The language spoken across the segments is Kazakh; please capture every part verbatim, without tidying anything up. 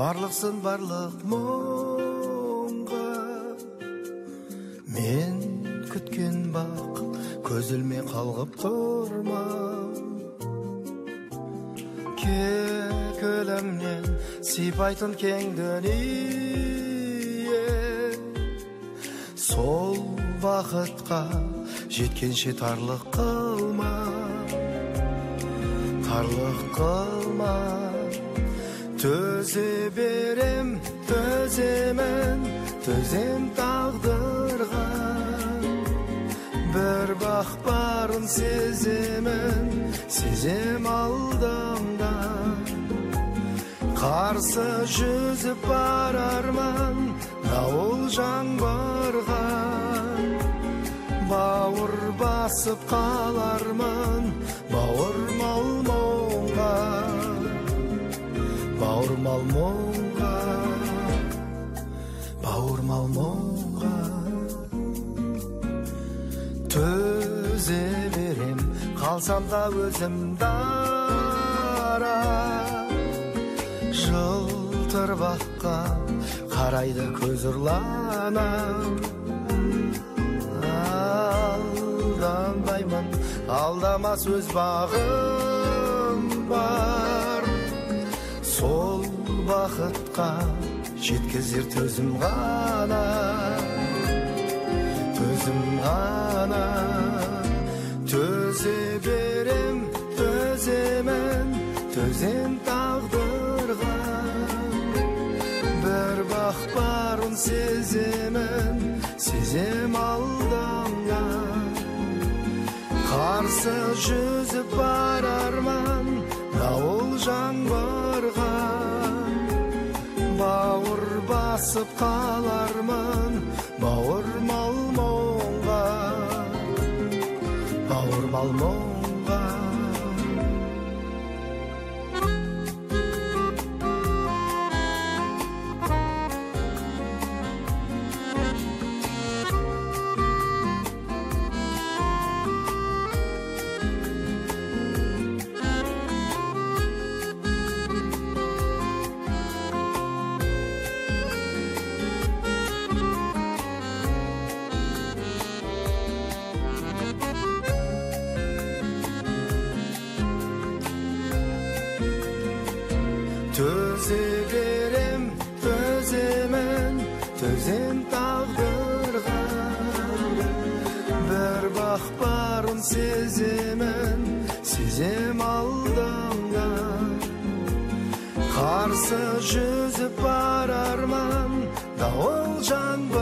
барлықсын барлық мұңға. Мен күткен бақыт көз ілмей қалғып тұрма. Көлімнен сипайтын кең дүние, сол бақытқа жеткенше тарлық қылма, тарлық қылма. Төзе берем, төземен, төзем тағдырға. Бір бақ барын сеземен, сезем алдымда. Қарсы жүзіп барарман, дауыл жаңбырға. Бауыр басып қалармын, бауырмал мұңға. Бауырмал мұңға, бауырмал мұңға. Төзе берем, қалсам да өзім дара. Жылтыр баққа қарайды көз ұрлана. Алданбаймын, алдамас өз бағым бар. Сол бақытқа жеткізер төзім ғана, төзім ғана. Төзе берем, төземен, төзем тағдырға. Бір бақ барын сеземен, сезем алдымда. Қарсы жүзіп барарман, дауыл жаңбырға. Бауыр басып қалармын, бауырмал мұңға. Бауырмал мұңға. Төзе берем, төземен, төзем тағдырға. Бір бақ барын сеземен, сезем алдымда. Қарсы жүзіп барарман, дауыл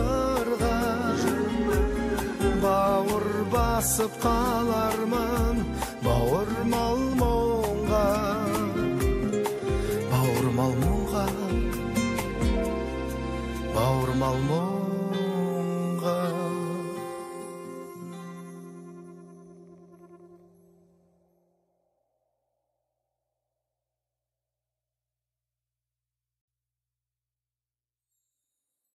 жаңбырға. Бауыр басып қалармын,